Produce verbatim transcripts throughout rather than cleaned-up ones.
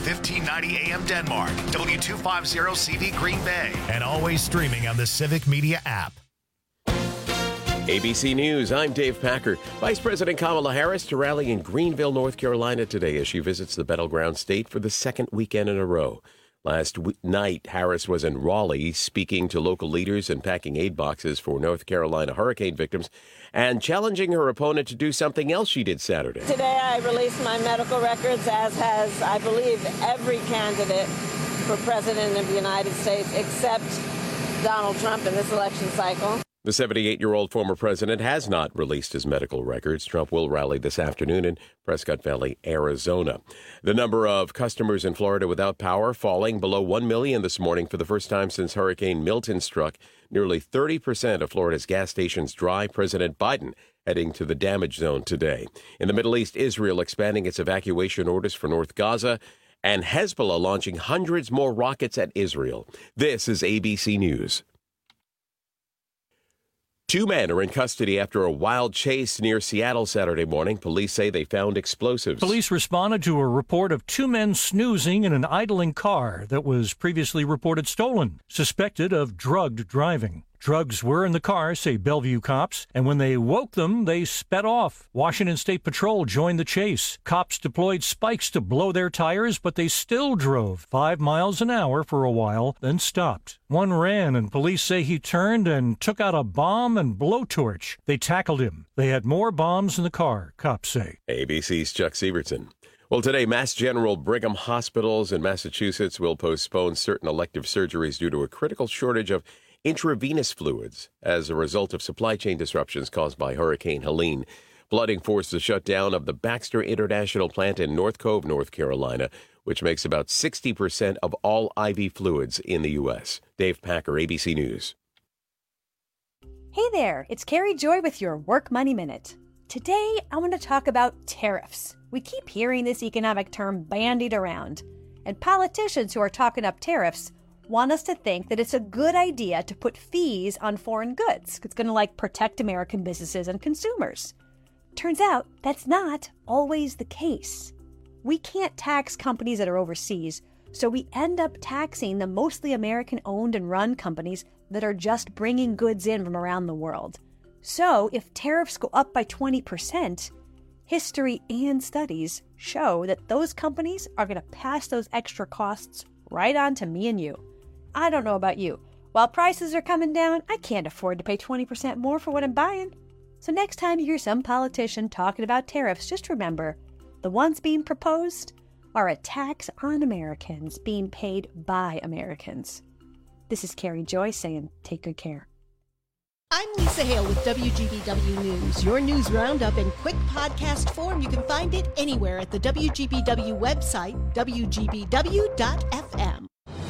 fifteen ninety A M Denmark, W two fifty C V Green Bay, and always streaming on the Civic Media app. A B C News, I'm Dave Packer. Vice President Kamala Harris to rally in Greenville, North Carolina today as she visits the battleground state for the second weekend in a row. Last w- night, Harris was in Raleigh speaking to local leaders and packing aid boxes for North Carolina hurricane victims and challenging her opponent to do something else she did Saturday. Today I released my medical records, as has, I believe, every candidate for president of the United States except Donald Trump in this election cycle. The seventy-eight-year-old former president has not released his medical records. Trump will rally this afternoon in Prescott Valley, Arizona. The number of customers in Florida without power falling below one million this morning for the first time since Hurricane Milton struck. Nearly thirty percent of Florida's gas stations dry. President Biden heading to the damage zone today. In the Middle East, Israel expanding its evacuation orders for North Gaza, and Hezbollah launching hundreds more rockets at Israel. This is A B C News. Two men are in custody after a wild chase near Seattle Saturday morning. Police say they found explosives. Police responded to a report of two men snoozing in an idling car that was previously reported stolen, suspected of drugged driving. Drugs were in the car, say Bellevue cops, and when they woke them, they sped off. Washington State Patrol joined the chase. Cops deployed spikes to blow their tires, but they still drove five miles an hour for a while, then stopped. One ran, and police say he turned and took out a bomb and blowtorch. They tackled him. They had more bombs in the car, cops say. A B C's Chuck Sievertson. Well, today, Mass General Brigham hospitals in Massachusetts will postpone certain elective surgeries due to a critical shortage of intravenous fluids as a result of supply chain disruptions caused by Hurricane Helene. Flooding forced the shutdown of the Baxter International Plant in North Cove, North Carolina, which makes about sixty percent of all I V fluids in the U S. Dave Packer, A B C News. Hey there, it's Carrie Joy with your Work Money Minute. Today, I want to talk about tariffs. We keep hearing this economic term bandied around, and politicians who are talking up tariffs want us to think that it's a good idea to put fees on foreign goods. It's going to like protect American businesses and consumers. Turns out that's not always the case. We can't tax companies that are overseas, so we end up taxing the mostly American-owned and run companies that are just bringing goods in from around the world. So if tariffs go up by twenty percent, history and studies show that those companies are going to pass those extra costs right on to me and you. I don't know about you. While prices are coming down, I can't afford to pay twenty percent more for what I'm buying. So next time you hear some politician talking about tariffs, just remember, the ones being proposed are a tax on Americans being paid by Americans. This is Carrie Joy saying, take good care. I'm Lisa Hale with W G B W News, your news roundup in quick podcast form. You can find it anywhere at the W G B W website, W G B W dot F M.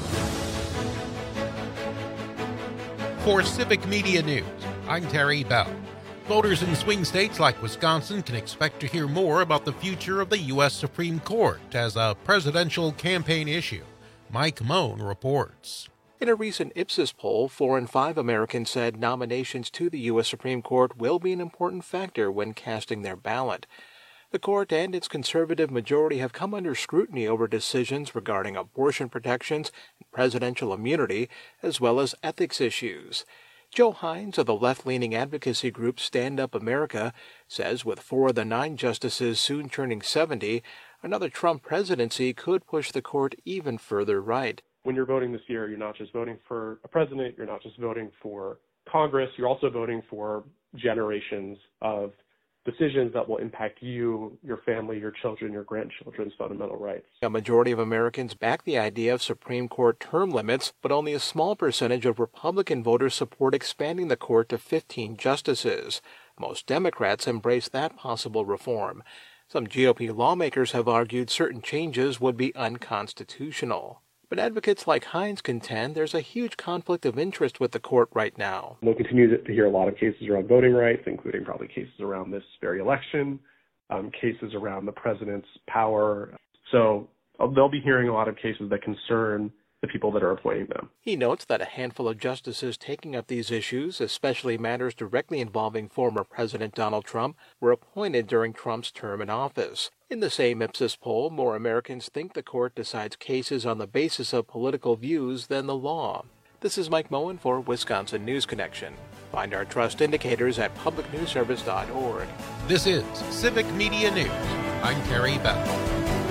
For Civic Media News, I'm Terry Bell. Voters in swing states like Wisconsin can expect to hear more about the future of the U S Supreme Court as a presidential campaign issue. Mike Moan reports. In a recent Ipsos poll, four in five Americans said nominations to the U S Supreme Court will be an important factor when casting their ballot. The court and its conservative majority have come under scrutiny over decisions regarding abortion protections and presidential immunity, as well as ethics issues. Joe Hines of the left-leaning advocacy group Stand Up America says with four of the nine justices soon turning seventy, another Trump presidency could push the court even further right. When you're voting this year, you're not just voting for a president, you're not just voting for Congress, you're also voting for generations of decisions that will impact you, your family, your children, your grandchildren's fundamental rights. A majority of Americans back the idea of Supreme Court term limits, but only a small percentage of Republican voters support expanding the court to fifteen justices. Most Democrats embrace that possible reform. Some G O P lawmakers have argued certain changes would be unconstitutional. But advocates like Hines contend there's a huge conflict of interest with the court right now. We'll continue to hear a lot of cases around voting rights, including probably cases around this very election, um, cases around the president's power. So uh, they'll be hearing a lot of cases that concern the people that are appointing them. He notes that a handful of justices taking up these issues, especially matters directly involving former President Donald Trump, were appointed during Trump's term in office. In the same Ipsos poll, more Americans think the court decides cases on the basis of political views than the law. This is Mike Moen for Wisconsin News Connection. Find our trust indicators at public news service dot org. This is Civic Media News. I'm Terry Bell.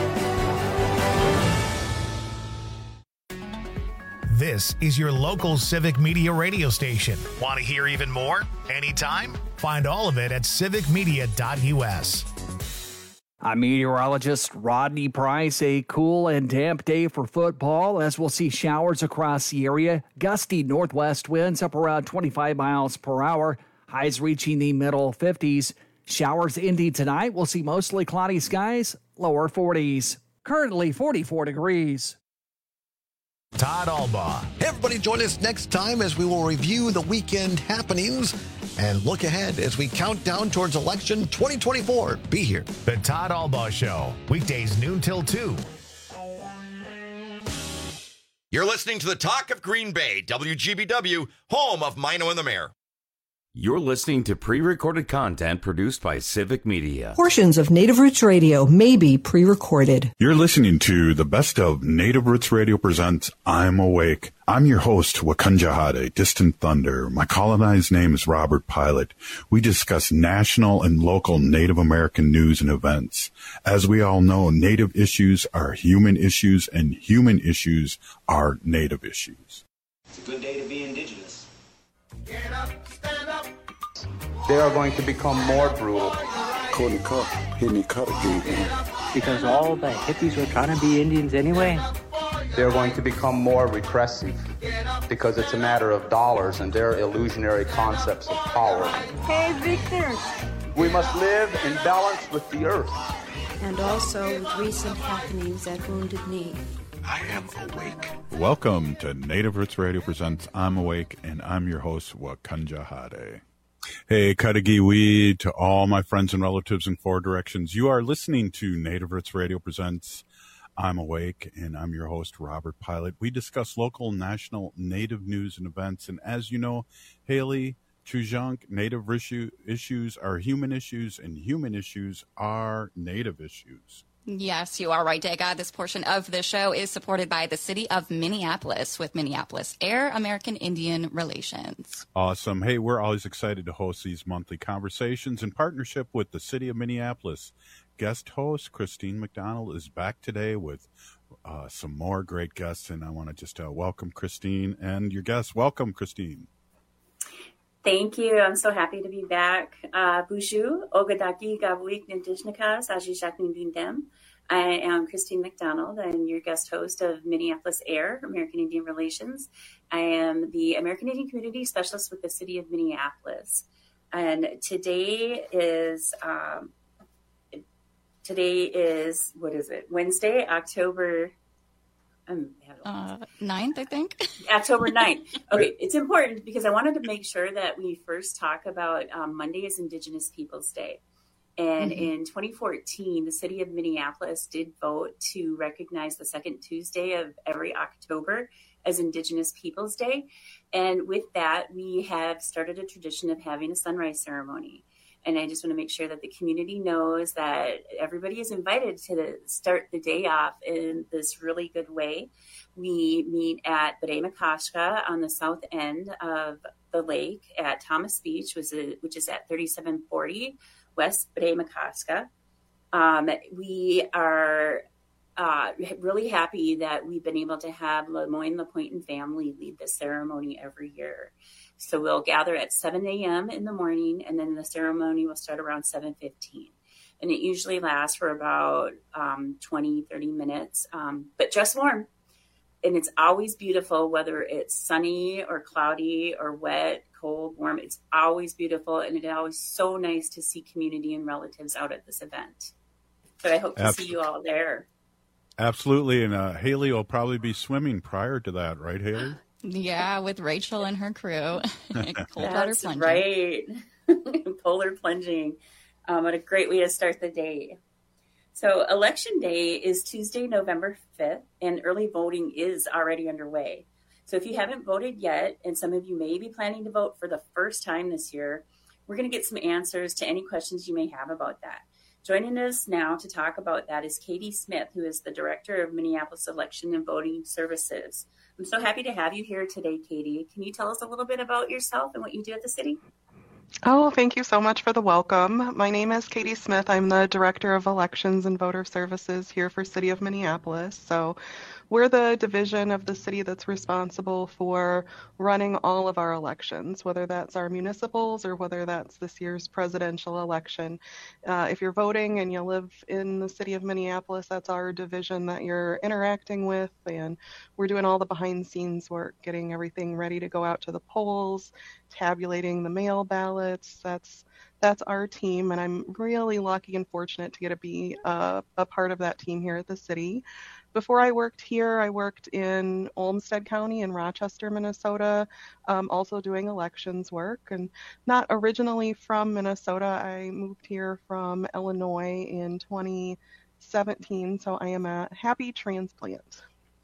This is your local Civic Media radio station. Want to hear even more? Anytime? Find all of it at civic media dot u s. I'm meteorologist Rodney Price. A cool and damp day for football as we'll see showers across the area. Gusty northwest winds up around twenty-five miles per hour. Highs reaching the middle fifties. Showers ending tonight. We'll see mostly cloudy skies, lower forties. Currently forty-four degrees. Todd Albaugh. Hey, everybody, join us next time as we will review the weekend happenings and look ahead as we count down towards election twenty twenty-four. Be here. The Todd Albaugh Show, weekdays noon till two. You're listening to the Talk of Green Bay, W G B W, home of Mino and the Mayor. You're listening to pre-recorded content produced by Civic Media. Portions of Native Roots Radio may be pre-recorded. You're listening to the best of Native Roots Radio presents I'm Awake. I'm your host, Wakunjahade, Distant Thunder. My colonized name is Robert Pilot. We discuss national and local Native American news and events. As we all know, Native issues are human issues, and human issues are Native issues. It's a good day to be Indigenous. Get up, stand up. They are going to become more brutal. Because all the hippies were trying to be Indians anyway. They're going to become more repressive because it's a matter of dollars and their illusionary concepts of power. Hey, Victor. We must live in balance with the earth. And also with recent happenings at Wounded Knee. I am awake. Welcome to Native Roots Radio presents I'm Awake, and I'm your host, Wakunjahade. Hey, Katagiwi, to all my friends and relatives in four directions. You are listening to Native Roots Radio presents I'm Awake, and I'm your host, Robert Pilot. We discuss local, national, Native news and events. And as you know, Haley Chujunk, Native issue, issues are human issues, and human issues are Native issues. Yes, you are right, Dega. This portion of the show is supported by the city of Minneapolis with Minneapolis Air American Indian Relations. Awesome. Hey, we're always excited to host these monthly conversations in partnership with the city of Minneapolis. Guest host Christine McDonald is back today with uh, some more great guests, and I want to just uh, welcome Christine and your guests. Welcome, Christine. Thank you. I'm so happy to be back. Uh, Bushu, Ogadaki Gavuik Nintishnikas, Ajishakni Bindem. I am Christine McDonald. I'm your guest host of Minneapolis Air, American Indian Relations. I am the American Indian Community Specialist with the city of Minneapolis. And today is, um, today is, what is it? Wednesday, October Um, uh, ninth, I think. October ninth. Okay, it's important because I wanted to make sure that we first talk about um, Monday is Indigenous Peoples Day. And mm-hmm. in twenty fourteen, the city of Minneapolis did vote to recognize the second Tuesday of every October as Indigenous Peoples Day. And with that, we have started a tradition of having a sunrise ceremony. And I just want to make sure that the community knows that everybody is invited to start the day off in this really good way. We meet at Beremakashka on the south end of the lake at Thomas Beach, which is, which is at thirty-seven forty West Beremakashka. Um, we are uh, really happy that we've been able to have Lemoyne LaPointe family lead the ceremony every year. So we'll gather at seven a.m. in the morning, and then the ceremony will start around seven fifteen. And it usually lasts for about um, twenty, thirty minutes, um, but dress warm. And it's always beautiful, whether it's sunny or cloudy or wet, cold, warm. It's always beautiful, and it's always so nice to see community and relatives out at this event. So I hope to Absolutely. see you all there. Absolutely. And uh, Haley will probably be swimming prior to that, right, Haley? Yeah, with Rachel and her crew. Cold water plunging. Right. Polar plunging. Um, what a great way to start the day. So Election Day is Tuesday, November fifth, and early voting is already underway. So if you haven't voted yet, and some of you may be planning to vote for the first time this year, we're going to get some answers to any questions you may have about that. Joining us now to talk about that is Katie Smith, who is the Director of Minneapolis Election and Voting Services. I'm so happy to have you here today, Katie. Can you tell us a little bit about yourself and what you do at the city? Oh, thank you so much for the welcome. My name is Katie Smith. I'm the Director of Elections and Voter Services here for City of Minneapolis. So we're the division of the city that's responsible for running all of our elections, whether that's our municipals or whether that's this year's presidential election. Uh, if you're voting and you live in the city of Minneapolis, that's our division that you're interacting with, and we're doing all the behind scenes work, getting everything ready to go out to the polls, tabulating the mail ballots. That's that's our team, and I'm really lucky and fortunate to get to be uh, a part of that team here at the city. Before I worked here, I worked in Olmsted County in Rochester, Minnesota, um, also doing elections work. And not originally from Minnesota, I moved here from Illinois in twenty seventeen, so I am a happy transplant.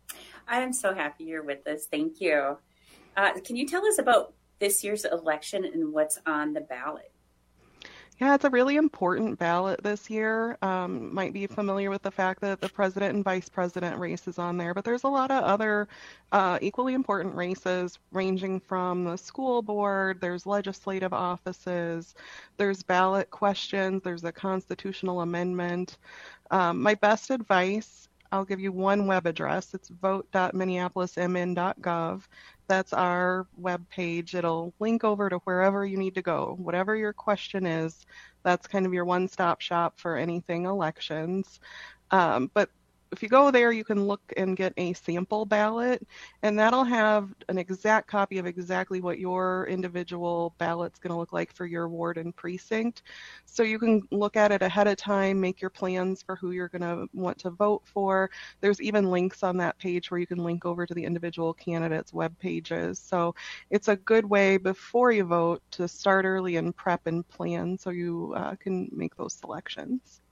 I am so happy you're with us. Thank you. Uh, can you tell us about this year's election and what's on the ballot? Yeah, it's a really important ballot this year. Um, might be familiar with the fact that the president and vice president race is on there, but there's a lot of other uh, equally important races ranging from the school board, there's legislative offices, there's ballot questions, there's a constitutional amendment. Um, my best advice, I'll give you one web address. It's vote dot minneapolis m n dot gov. That's our web page. It'll link over to wherever you need to go. Whatever your question is, that's kind of your one-stop shop for anything elections. Um, but if you go there, you can look and get a sample ballot, and that'll have an exact copy of exactly what your individual ballot's going to look like for your ward and precinct. So you can look at it ahead of time, make your plans for who you're going to want to vote for. There's even links on that page where you can link over to the individual candidates' web pages. So it's a good way before you vote to start early and prep and plan so you uh, can make those selections.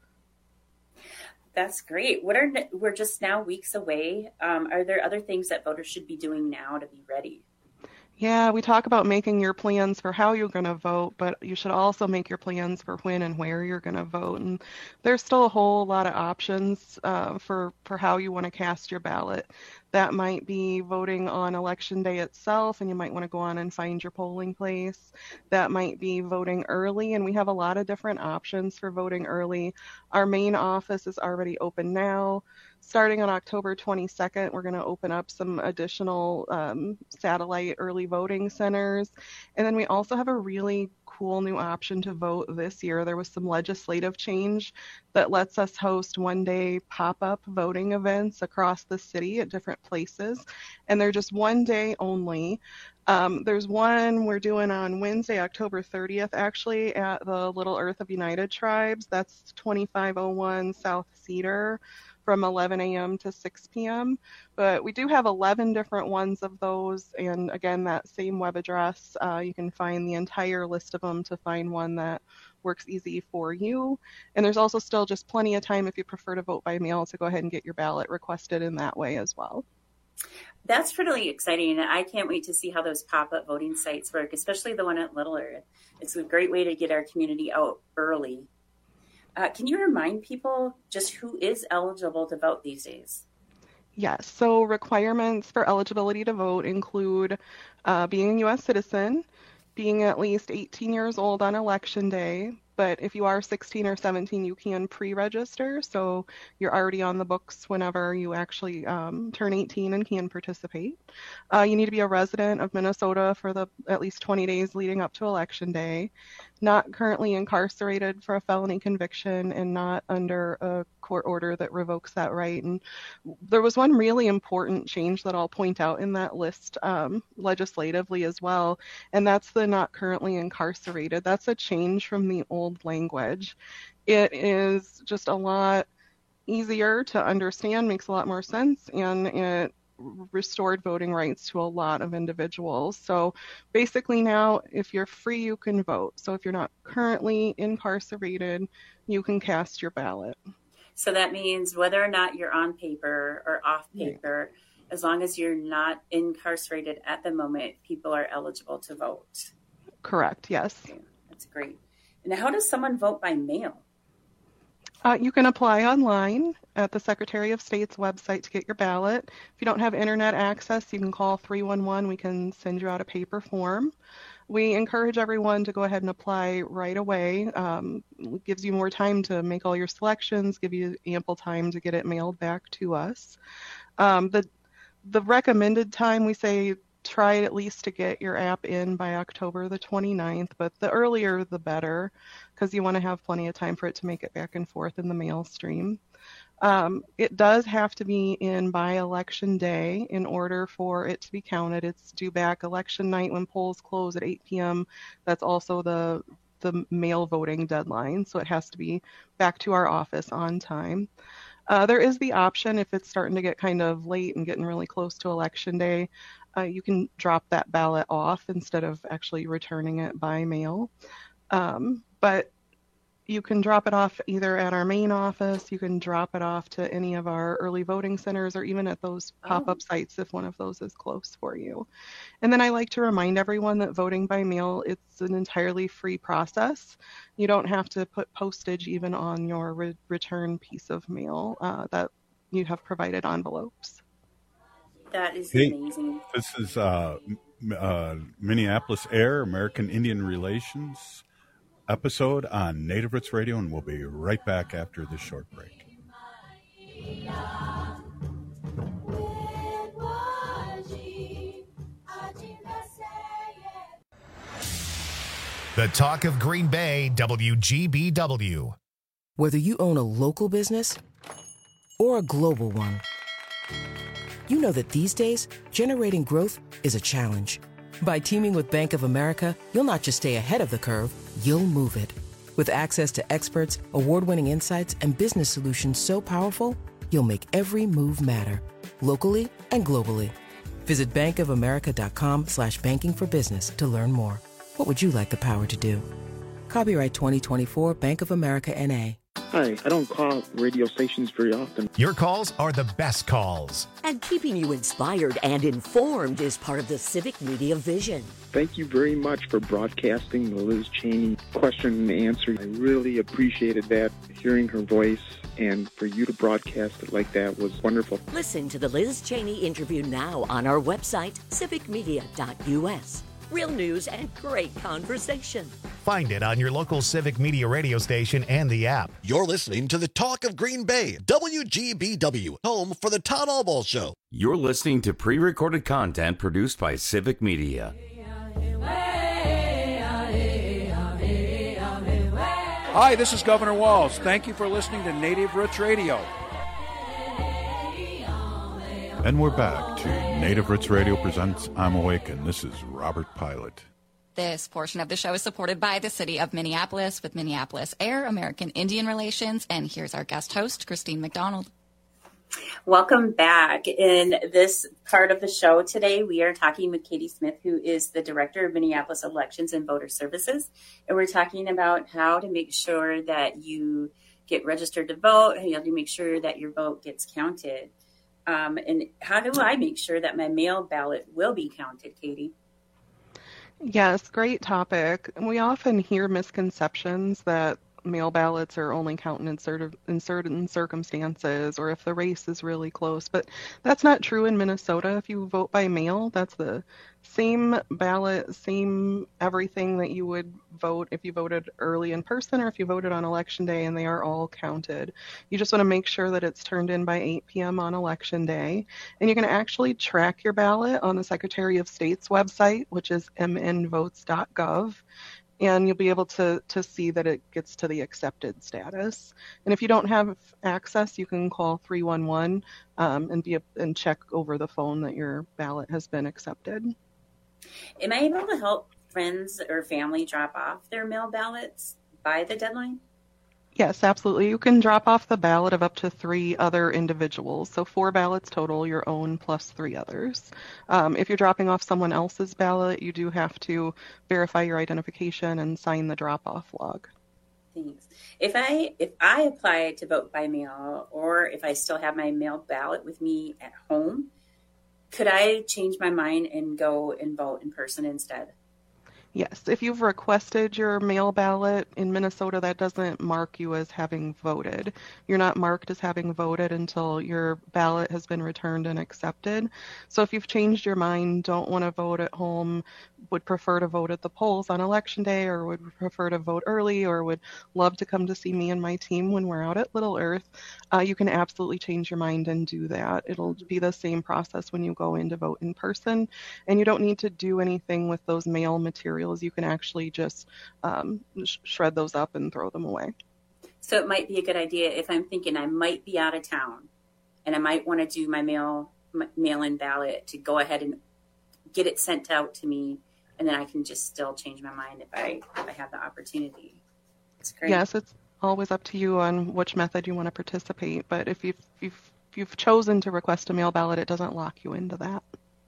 That's great. What are we're just now weeks away. Um, are there other things that voters should be doing now to be ready? Yeah, we talk about making your plans for how you're going to vote, but you should also make your plans for when and where you're going to vote. And there's still a whole lot of options uh, for, for how you want to cast your ballot. That might be voting on election day itself, and you might want to go on and find your polling place. That might be voting early, and we have a lot of different options for voting early. Our main office is already open now. Starting on October twenty-second, we're going to open up some additional um, satellite early voting centers. And then we also have a really cool new option to vote this year. There was some legislative change that lets us host one-day pop-up voting events across the city at different places. And they're just one day only. Um, there's one we're doing on Wednesday, October thirtieth, actually, at the Little Earth of United Tribes. That's twenty-five oh one South Cedar, from eleven a.m. to six p.m. But we do have eleven different ones of those. And again, that same web address, uh, you can find the entire list of them to find one that works easy for you. And there's also still just plenty of time if you prefer to vote by mail to go ahead and get your ballot requested in that way as well. That's really exciting. I can't wait to see how those pop-up voting sites work, especially the one at Little Earth. It's a great way to get our community out early. Uh, can you remind people just who is eligible to vote these days? Yes, so requirements for eligibility to vote include uh, being a U S citizen, being at least eighteen years old on election day, but if you are sixteen or seventeen, you can pre-register, so you're already on the books whenever you actually um, turn eighteen and can participate. Uh, you need to be a resident of Minnesota for the at least twenty days leading up to election day, not currently incarcerated for a felony conviction, and not under a court order that revokes that right. And there was one really important change that I'll point out in that list um, legislatively as well, and that's the not currently incarcerated. That's a change from the old language. It is just a lot easier to understand, makes a lot more sense, and it restored voting rights to a lot of individuals. So basically now, if you're free, you can vote. So if you're not currently incarcerated, you can cast your ballot. So that means whether or not you're on paper or off paper, yeah. as long as you're not incarcerated at the moment, people are eligible to vote. Correct, yes. Okay, that's great. And how does someone vote by mail? Uh, you can apply online at the Secretary of State's website to get your ballot. If you don't have internet access, you can call three one one. We can send you out a paper form. We encourage everyone to go ahead and apply right away. Um, it gives you more time to make all your selections, give you ample time to get it mailed back to us. Um, the, the recommended time, we say try at least to get your app in by October the twenty-ninth, but the earlier the better, because you want to have plenty of time for it to make it back and forth in the mail stream. Um, it does have to be in by election day in order for it to be counted. It's due back election night when polls close at eight p.m. That's also the the mail voting deadline, so it has to be back to our office on time. Uh, there is the option, if it's starting to get kind of late and getting really close to election day, uh, you can drop that ballot off instead of actually returning it by mail. Um, but you can drop it off either at our main office, you can drop it off to any of our early voting centers, or even at those pop-up oh. sites if one of those is close for you. And then I like to remind everyone that voting by mail, it's an entirely free process. You don't have to put postage even on your re- return piece of mail, uh, that you have provided envelopes. That is hey, amazing. This is uh, uh, Minneapolis Air, American Indian Relations episode on Native Roots Radio, and we'll be right back after this short break. The Talk of Green Bay, W G B W. Whether you own a local business or a global one, you know that these days, generating growth is a challenge. By teaming with Bank of America, you'll not just stay ahead of the curve, you'll move it. With access to experts, award-winning insights, and business solutions so powerful, you'll make every move matter, locally and globally. Visit bankofamerica.com slash banking for business to learn more. What would you like the power to do? Copyright twenty twenty-four Bank of America N A. Hi, I don't call radio stations very often. Your calls are the best calls. And keeping you inspired and informed is part of the Civic Media vision. Thank you very much for broadcasting the Liz Cheney question and answer. I really appreciated that, hearing her voice, and for you to broadcast it like that was wonderful. Listen to the Liz Cheney interview now on our website, civic media dot U S. Real news and great conversation. Find it on your local Civic Media radio station and the app. You're listening to the Talk of Green Bay, W G B W, home for the Todd Albaugh Show. You're listening to pre-recorded content produced by Civic Media. Hi, this is Governor Walz. Thank you for listening to Native Roots Radio. And we're back to Native Roots Radio presents I'm Awake, and this is Robert Pilot. This portion of the show is supported by the City of Minneapolis with Minneapolis Air, American Indian Relations, and here's our guest host, Christine McDonald. Welcome back. In this part of the show today, we are talking with Katie Smith, who is the Director of Minneapolis Elections and Voter Services, and we're talking about how to make sure that you get registered to vote, and you have to make sure that your vote gets counted. Um, and how do I make sure that my mail ballot will be counted, Katie? Yes, great topic. We often hear misconceptions that mail ballots are only counted in certain, in certain circumstances, or if the race is really close, but that's not true in Minnesota. If you vote by mail, that's the same ballot, same everything that you would vote if you voted early in person or if you voted on election day, and they are all counted. You just want to make sure that it's turned in by eight p.m. on election day, and you can actually track your ballot on the Secretary of State's website, which is m n votes dot gov. And you'll be able to, to see that it gets to the accepted status. And if you don't have access, you can call three one one um, and be a, and check over the phone that your ballot has been accepted. Am I able to help friends or family drop off their mail ballots by the deadline? Yes, absolutely. You can drop off the ballot of up to three other individuals. So four ballots total, your own plus three others. Um, if you're dropping off someone else's ballot, you do have to verify your identification and sign the drop-off log. Thanks. If I if I apply to vote by mail, or if I still have my mail ballot with me at home, could I change my mind and go and vote in person instead? Yes, if you've requested your mail ballot in Minnesota, that doesn't mark you as having voted. You're not marked as having voted until your ballot has been returned and accepted. So if you've changed your mind, don't want to vote at home, would prefer to vote at the polls on election day, or would prefer to vote early, or would love to come to see me and my team when we're out at Little Earth, uh, you can absolutely change your mind and do that. It'll be the same process when you go in to vote in person, and you don't need to do anything with those mail materials. You can actually just um, sh- shred those up and throw them away. So it might be a good idea if I'm thinking I might be out of town and I might want to do my mail my mail-in ballot to go ahead and get it sent out to me, and then I can just still change my mind if I if I have the opportunity. It's great. Yes, it's always up to you on which method you want to participate, but if you've, you've, if you've chosen to request a mail ballot, it doesn't lock you into that.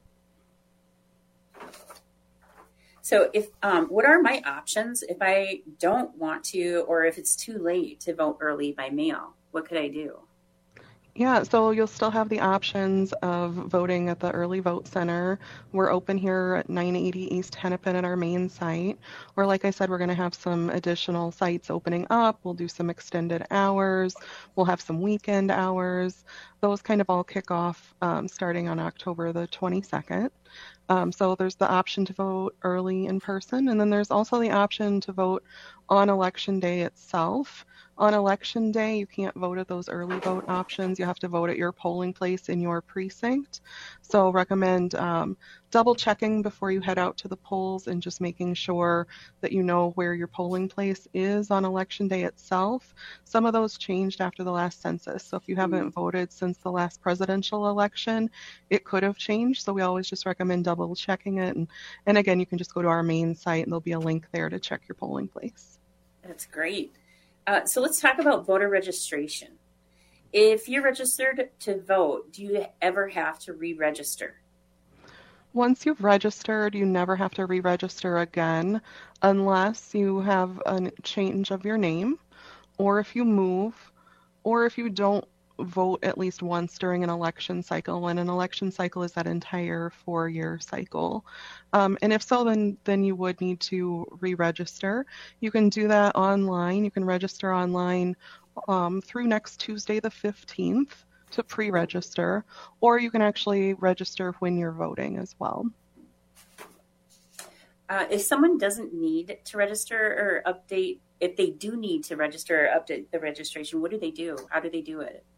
So if um, what are my options if I don't want to, or if it's too late to vote early by mail? What could I do? Yeah, so you'll still have the options of voting at the Early Vote Center. We're open here at nine eighty East Hennepin at our main site. Or like I said, we're going to have some additional sites opening up. We'll do some extended hours. We'll have some weekend hours. Those kind of all kick off um, starting on October the twenty-second. Um, so there's the option to vote early in person, and then there's also the option to vote on election day itself. On election day, you can't vote at those early vote options. You have to vote at your polling place in your precinct. So recommend um, double checking before you head out to the polls and just making sure that you know where your polling place is on election day itself. Some of those changed after the last census. So if you haven't voted since the last presidential election, it could have changed. So we always just recommend double checking it. And, and again, you can just go to our main site and there'll be a link there to check your polling place. That's great. Uh, so let's talk about voter registration. If you're registered to vote, do you ever have to re-register? Once you've registered, you never have to re-register again unless you have a change of your name, or if you move, or if you don't vote at least once during an election cycle, when an election cycle is that entire four-year cycle. Um, and if so, then then you would need to re-register. You can do that online. You can register online um, through next Tuesday the fifteenth to pre-register, or you can actually register when you're voting as well. Uh, if someone doesn't need to register or update, if they do need to register or update the registration, what do they do? How do they do it?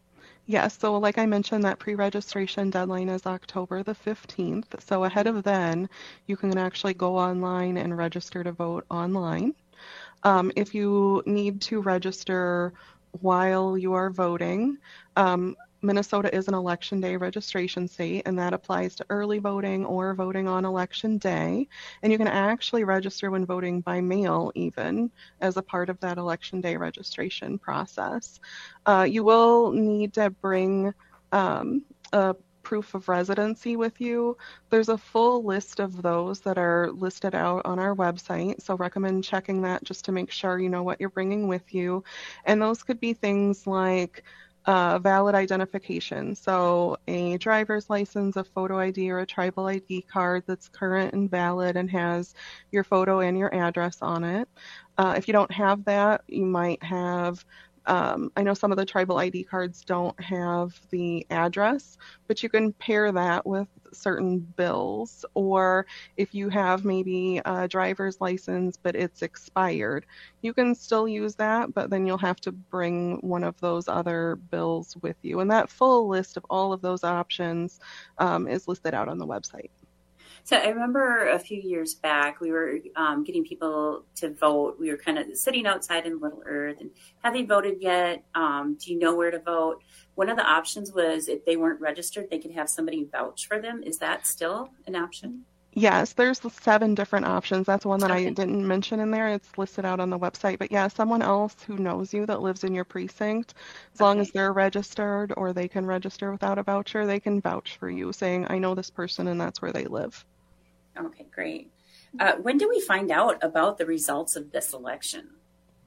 Yes, so like I mentioned, that pre-registration deadline is October the fifteenth. So ahead of then, you can actually go online and register to vote online. Um, if you need to register while you are voting, um, Minnesota is an election day registration state, and that applies to early voting or voting on election day. And you can actually register when voting by mail even as a part of that election day registration process. Uh, you will need to bring um, a proof of residency with you. There's a full list of those that are listed out on our website, so recommend checking that just to make sure you know what you're bringing with you. And those could be things like Uh, valid identification, so a driver's license, a photo I D, or a tribal I D card that's current and valid and has your photo and your address on it. Uh, if you don't have that, you might have, um, I know some of the tribal I D cards don't have the address, but you can pair that with certain bills. Or if you have maybe a driver's license but it's expired, you can still use that, but then you'll have to bring one of those other bills with you. And that full list of all of those options um, is listed out on the website. So I remember a few years back, we were um, getting people to vote. We were kind of sitting outside in Little Earth, and have they voted yet? Um, do you know where to vote? One of the options was if they weren't registered, they could have somebody vouch for them. Is that still an option? Yes, there's the seven different options. That's one that Okay. I didn't mention in there. It's listed out on the website. But yeah, someone else who knows you that lives in your precinct, as long as they're registered or they can register without a voucher, they can vouch for you saying, I know this person and that's where they live. Okay, great. Uh, when do we find out about the results of this election?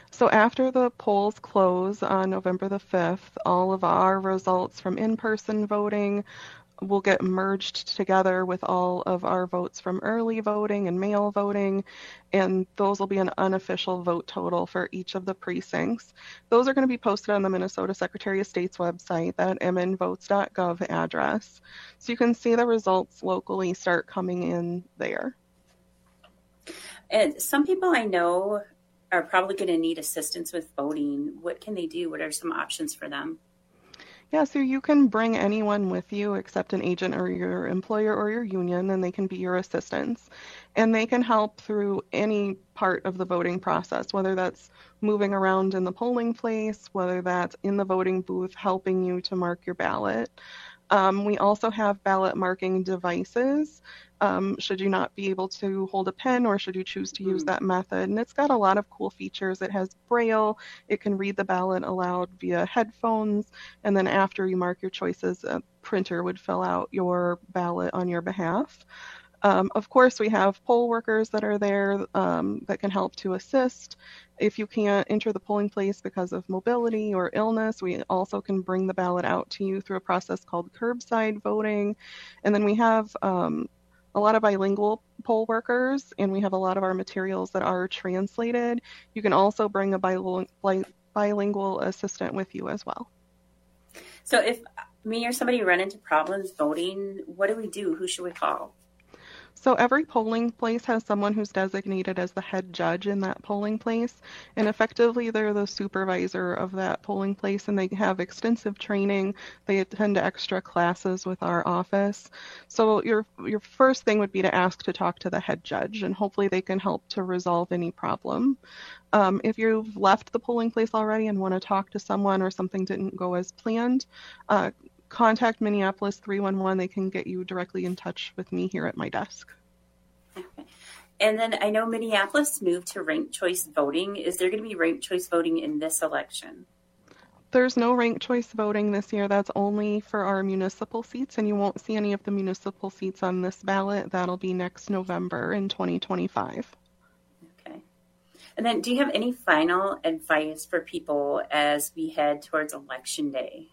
So after the polls close on November the fifth, all of our results from in-person voting will get merged together with all of our votes from early voting and mail voting, and those will be an unofficial vote total for each of the precincts. Those are going to be posted on the Minnesota Secretary of State's website, that m n votes dot gov address. So you can see the results locally start coming in there. And some people I know are probably going to need assistance with voting. What can they do? What are some options for them? Yeah, so you can bring anyone with you except an agent or your employer or your union, and they can be your assistants. And they can help through any part of the voting process, whether that's moving around in the polling place, whether that's in the voting booth helping you to mark your ballot. Um, we also have ballot marking devices, um, should you not be able to hold a pen or should you choose to use that method. And it's got a lot of cool features. It has Braille. It can read the ballot aloud via headphones. And then after you mark your choices, a printer would fill out your ballot on your behalf. Um, of course, we have poll workers that are there um, that can help to assist. If you can't enter the polling place because of mobility or illness, we also can bring the ballot out to you through a process called curbside voting. And then we have um, a lot of bilingual poll workers, and we have a lot of our materials that are translated. You can also bring a bilingual, bilingual assistant with you as well. So if me or somebody run into problems voting, what do we do? Who should we call? So every polling place has someone who's designated as the head judge in that polling place, and effectively they're the supervisor of that polling place, and they have extensive training. They attend extra classes with our office. So your your first thing would be to ask to talk to the head judge, and hopefully they can help to resolve any problem. Um, if you've left the polling place already and want to talk to someone or something didn't go as planned, uh, contact Minneapolis three one one. They can get you directly in touch with me here at my desk. Okay. And then I know Minneapolis moved to ranked choice voting. Is there going to be ranked choice voting in this election? There's no ranked choice voting this year. That's only for our municipal seats, and you won't see any of the municipal seats on this ballot. That'll be next November in twenty twenty-five. Okay. And then do you have any final advice for people as we head towards Election Day?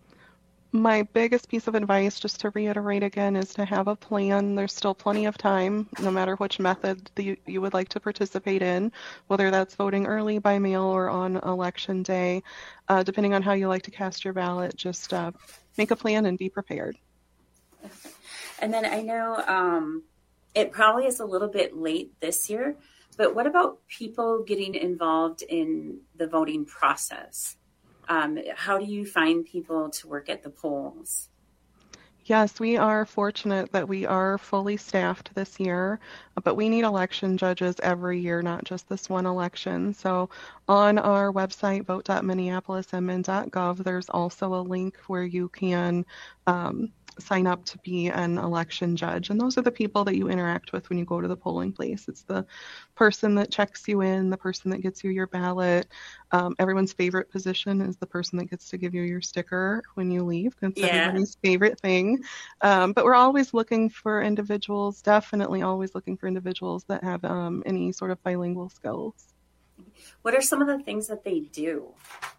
My biggest piece of advice, just to reiterate again, is to have a plan. There's still plenty of time, no matter which method the, you would like to participate in, whether that's voting early by mail or on Election Day. Uh, depending on how you like to cast your ballot, just uh, make a plan and be prepared. Okay. And then I know um, it probably is a little bit late this year, but what about people getting involved in the voting process? Um, how do you find people to work at the polls? Yes, we are fortunate that we are fully staffed this year, but we need election judges every year, not just this one election. So on our website, vote dot minneapolis m n dot gov, there's also a link where you can um, sign up to be an election judge. And those are the people that you interact with when you go to the polling place. It's the person that checks you in, the person that gets you your ballot. Um, everyone's favorite position is the person that gets to give you your sticker when you leave. That's yeah. everybody's favorite thing. Um, but we're always looking for individuals, definitely always looking for individuals that have um, any sort of bilingual skills. What are some of the things that they do?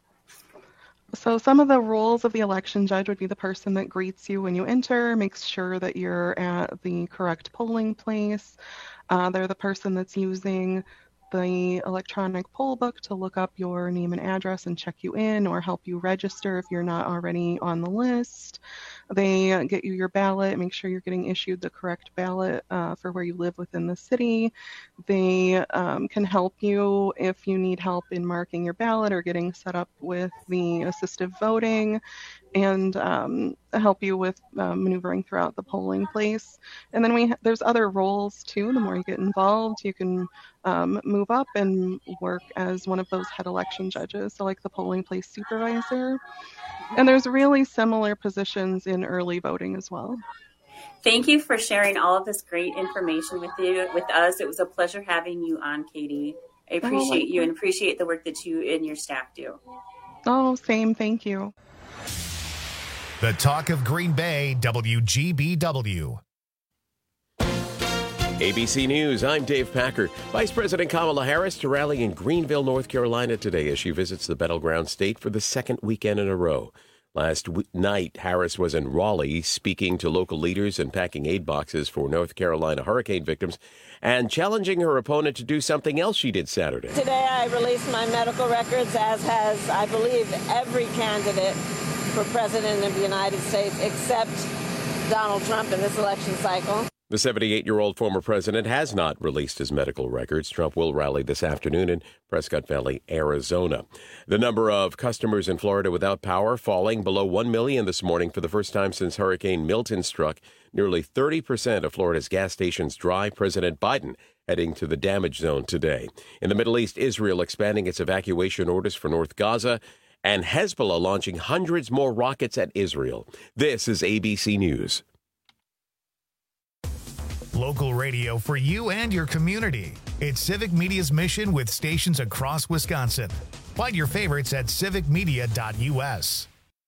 So some of the roles of the election judge would be the person that greets you when you enter, makes sure that you're at the correct polling place. Uh, they're the person that's using the electronic poll book to look up your name and address and check you in or help you register if you're not already on the list. They get you your ballot, make sure you're getting issued the correct ballot uh, for where you live within the city. They um, can help you if you need help in marking your ballot or getting set up with the assistive voting, and um, help you with uh, maneuvering throughout the polling place. And then we ha- there's other roles too. The more you get involved, you can um, move up and work as one of those head election judges, so like the polling place supervisor. And there's really similar positions in early voting as well. Thank you for sharing all of this great information with you, with us. It was a pleasure having you on, Katie. I appreciate oh, you and appreciate the work that you and your staff do. Oh, same. Thank you. The Talk of Green Bay, W G B W. A B C News, I'm Dave Packer. Vice President Kamala Harris to rally in Greenville, North Carolina today as she visits the battleground state for the second weekend in a row. Last w- night, Harris was in Raleigh speaking to local leaders and packing aid boxes for North Carolina hurricane victims and challenging her opponent to do something else she did Saturday. Today I released my medical records, as has, I believe, every candidate for President of the United States except Donald Trump in this election cycle. The seventy-eight-year-old former president has not released his medical records. Trump will rally this afternoon in Prescott Valley, Arizona. The number of customers in Florida without power falling below one million this morning for the first time since Hurricane Milton struck. Nearly thirty percent of Florida's gas stations dry. President Biden heading to the damage zone today. In the Middle East, Israel expanding its evacuation orders for North Gaza, and Hezbollah launching hundreds more rockets at Israel. This is A B C News. Local radio for you and your community. It's Civic Media's mission with stations across Wisconsin. Find your favorites at civic media dot u s.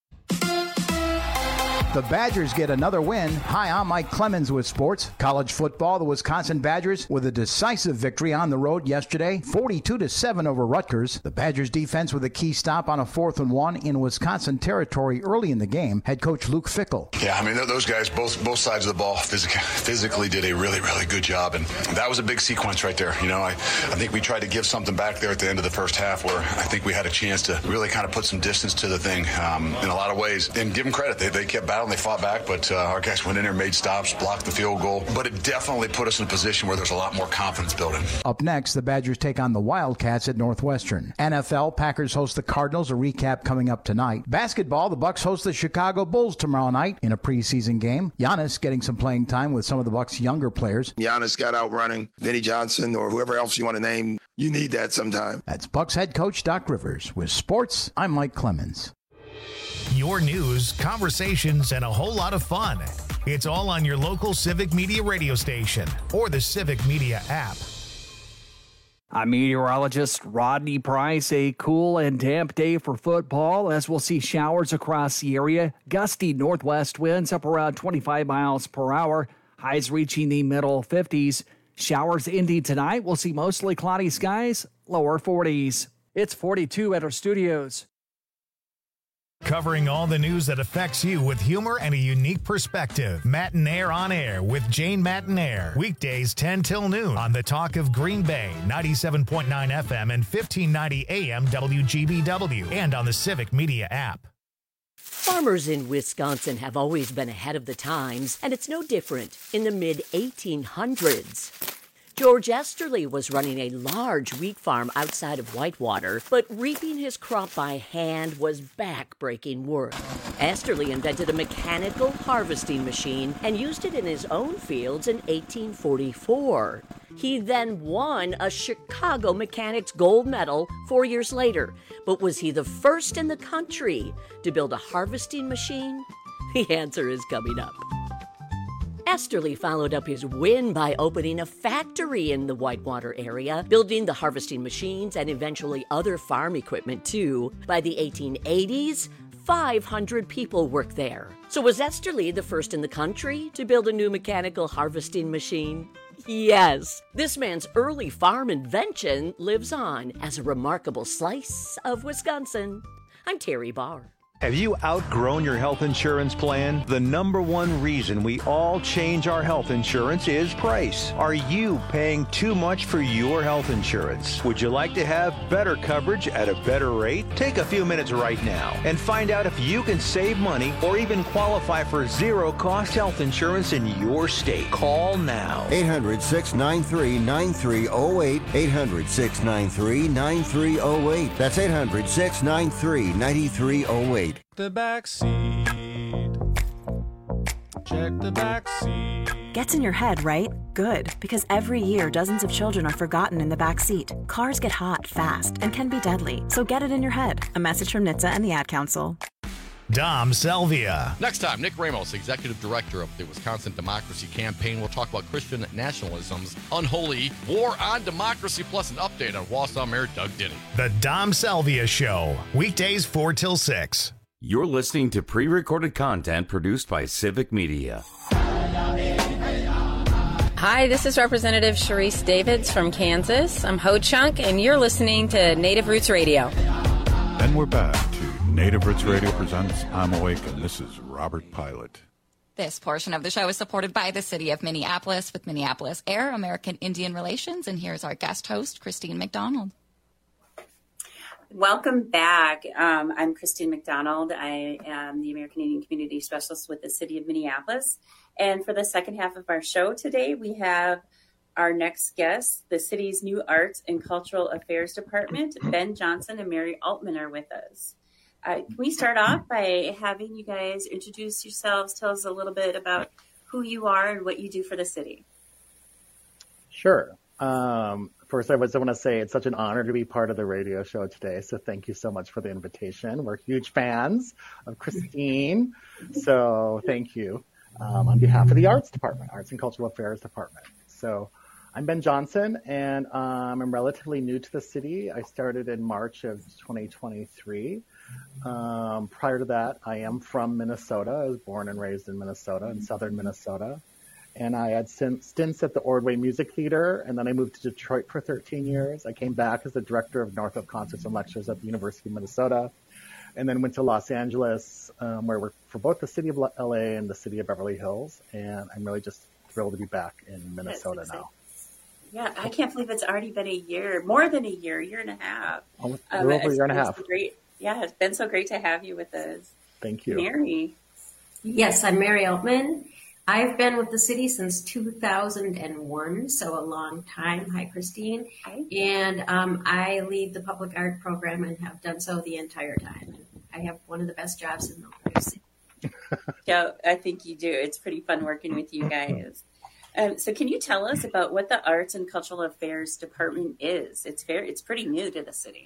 The Badgers get another win. Hi, I'm Mike Clemens with sports. College football, the Wisconsin Badgers with a decisive victory on the road yesterday, forty-two to seven over Rutgers. The Badgers defense with a key stop on a fourth and one in Wisconsin territory early in the game. Head coach Luke Fickell. Yeah, I mean, those guys, both both sides of the ball, physically, physically did a really, really good job. And that was a big sequence right there. You know, I, I think we tried to give something back there at the end of the first half where I think we had a chance to really kind of put some distance to the thing um, in a lot of ways. And give them credit. They, they kept battling. They fought back, but uh, our guys went in there, made stops, blocked the field goal. But it definitely put us in a position where there's a lot more confidence building. Up next, the Badgers take on the Wildcats at Northwestern. N F L, Packers host the Cardinals. A recap coming up tonight. Basketball, the Bucks host the Chicago Bulls tomorrow night in a preseason game. Giannis getting some playing time with some of the Bucks' younger players. Giannis got out running Vinnie Johnson or whoever else you want to name. You need that sometime. That's Bucks head coach Doc Rivers. With sports, I'm Mike Clemens. Your news, conversations, and a whole lot of fun. It's all on your local Civic Media radio station or the Civic Media app. I'm meteorologist Rodney Price. A cool and damp day for football as we'll see showers across the area. Gusty northwest winds up around twenty-five miles per hour. Highs reaching the middle fifties. Showers ending tonight. We'll see mostly cloudy skies, lower forties. It's forty-two at our studios. Covering all the news that affects you with humor and a unique perspective. Matinaire on Air with Jane Matinaire. Weekdays ten till noon on the Talk of Green Bay, ninety-seven point nine F M and fifteen ninety A M W G B W, and on the Civic Media app. Farmers in Wisconsin have always been ahead of the times, and it's no different in the mid eighteen hundreds. George Esterly was running a large wheat farm outside of Whitewater, but reaping his crop by hand was back-breaking work. Esterly invented a mechanical harvesting machine and used it in his own fields in eighteen forty-four. He then won a Chicago Mechanics Gold Medal four years later. But was he the first in the country to build a harvesting machine? The answer is coming up. Esterly followed up his win by opening a factory in the Whitewater area, building the harvesting machines and eventually other farm equipment too. By the eighteen eighties, five hundred people worked there. So was Esterly the first in the country to build a new mechanical harvesting machine? Yes. This man's early farm invention lives on as a remarkable slice of Wisconsin. I'm Terry Barr. Have you outgrown your health insurance plan? The number one reason we all change our health insurance is price. Are you paying too much for your health insurance? Would you like to have better coverage at a better rate? Take a few minutes right now and find out if you can save money or even qualify for zero-cost health insurance in your state. Call now. eight hundred, six nine three, nine three zero eight. eight hundred, six nine three, nine three zero eight. That's eight hundred, six nine three, nine three zero eight. The back seat. Check the back seat. Gets in your head, right? Good, because every year dozens of children are forgotten in the back seat. Cars get hot fast and can be deadly, so get it in your head. A message from N H T S A and the Ad Council. Dom Selvia. Next time, Nick Ramos, Executive Director of the Wisconsin Democracy Campaign, will talk about Christian nationalism's unholy war on democracy, plus an update on Wausau Mayor Doug Denny. The Dom Selvia Show, weekdays four till six. You're listening to pre-recorded content produced by Civic Media. Hi, this is Representative Sharice Davids from Kansas. I'm Ho Chunk, and you're listening to Native Roots Radio. Then we're back to Native Roots Radio presents I'm Awake, and this is Robert Pilot. This portion of the show is supported by the City of Minneapolis with Minneapolis Air, American Indian Relations, and here's our guest host, Christine McDonald. Welcome back. Um, I'm Christine McDonald. I am the American Indian Community Specialist with the City of Minneapolis. And for the second half of our show today, we have our next guest, the city's new Arts and Cultural Affairs Department. Ben Johnson and Mary Altman are with us. Uh, can we start off by having you guys introduce yourselves, tell us a little bit about who you are and what you do for the city? Sure. Um, first, I just want to say it's such an honor to be part of the radio show today. So thank you so much for the invitation. We're huge fans of Christine. So thank you um, on behalf of the Arts Department, Arts and Cultural Affairs Department. So I'm Ben Johnson, and um, I'm relatively new to the city. I started in March of twenty twenty-three. Um, prior to that, I am from Minnesota. I was born and raised in Minnesota, in southern Minnesota. And I had stints at the Ordway Music Theater, and then I moved to Detroit for thirteen years. I came back as the director of Northrop Concerts and Lectures at the University of Minnesota, and then went to Los Angeles, um, where I worked for both the city of L A and the city of Beverly Hills. And I'm really just thrilled to be back in Minnesota now. Yeah, I can't believe it's already been a year, more than a year, year and a half. Almost um, over a year and a half. Great. Yeah, it's been so great to have you with us. Thank you. Mary. Yes, I'm Mary Altman. I've been with the city since two thousand one, so a long time. Hi, Christine. Hi. And um, I lead the public art program and have done so the entire time. I have one of the best jobs in the whole city. Yeah, I think you do. It's pretty fun working with you guys. Um, so can you tell us about what the Arts and Cultural Affairs Department is? It's very, it's pretty new to the city.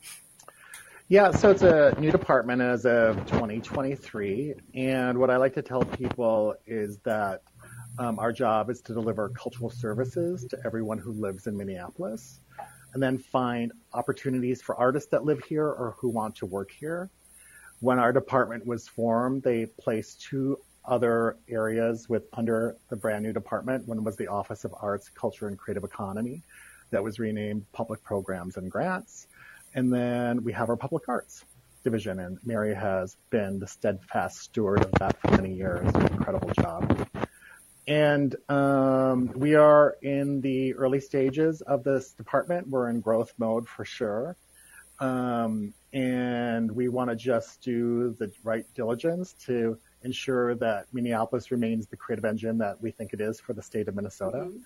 Yeah, so it's a new department as of twenty twenty-three. And what I like to tell people is that um, our job is to deliver cultural services to everyone who lives in Minneapolis, and then find opportunities for artists that live here or who want to work here. When our department was formed, they placed two other areas with under the brand new department. One was the Office of Arts, Culture, and Creative Economy that was renamed Public Programs and Grants. And then we have our Public Arts division, and Mary has been the steadfast steward of that for many years. An incredible job. And um, we are in the early stages of this department. We're in growth mode for sure. Um, and we want to just do the right diligence to ensure that Minneapolis remains the creative engine that we think it is for the state of Minnesota. Mm-hmm.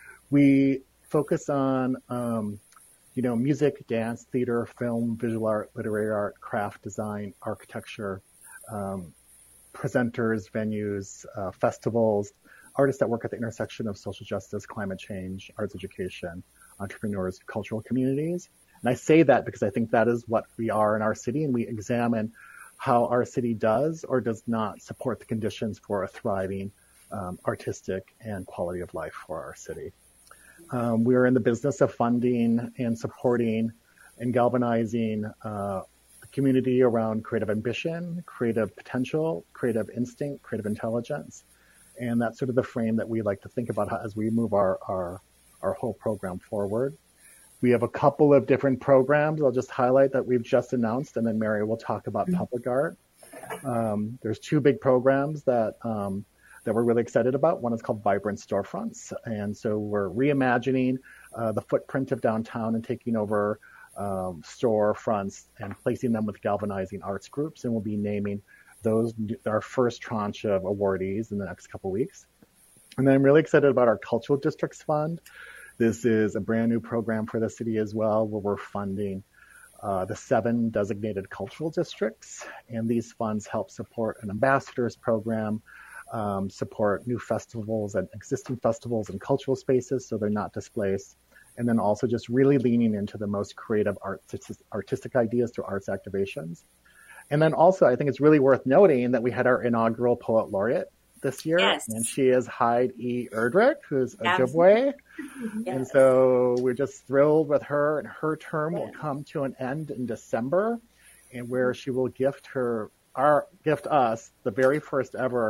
We focus on, um, you know, music, dance, theater, film, visual art, literary art, craft, design, architecture, um, presenters, venues, uh, festivals, artists that work at the intersection of social justice, climate change, arts education, entrepreneurs, cultural communities. And I say that because I think that is what we are in our city, and we examine how our city does or does not support the conditions for a thriving um, artistic and quality of life for our city. Um, we're in the business of funding and supporting and galvanizing uh, the community around creative ambition, creative potential, creative instinct, creative intelligence. And that's sort of the frame that we like to think about how, as we move our, our, our whole program forward. We have a couple of different programs I'll just highlight that we've just announced, and then Mary will talk about mm-hmm. public art. Um, there's two big programs that um, that we're really excited about. One is called Vibrant Storefronts, and so we're reimagining uh, the footprint of downtown and taking over um, storefronts and placing them with galvanizing arts groups, and we'll be naming those our first tranche of awardees in the next couple of weeks. And then I'm really excited about our Cultural Districts Fund. This is a brand new program for the city as well, where we're funding uh, the seven designated cultural districts. And these funds help support an ambassadors program, um, support new festivals and existing festivals and cultural spaces so they're not displaced. And then also just really leaning into the most creative art, artistic ideas through arts activations. And then also, I think it's really worth noting that we had our inaugural poet laureate this year, yes. and she is Hyde E. Erdrich, who's a Absolutely. Ojibwe. Yes. And so we're just thrilled with her, and her term yes. will come to an end in December, and where she will gift her, our gift us, the very first ever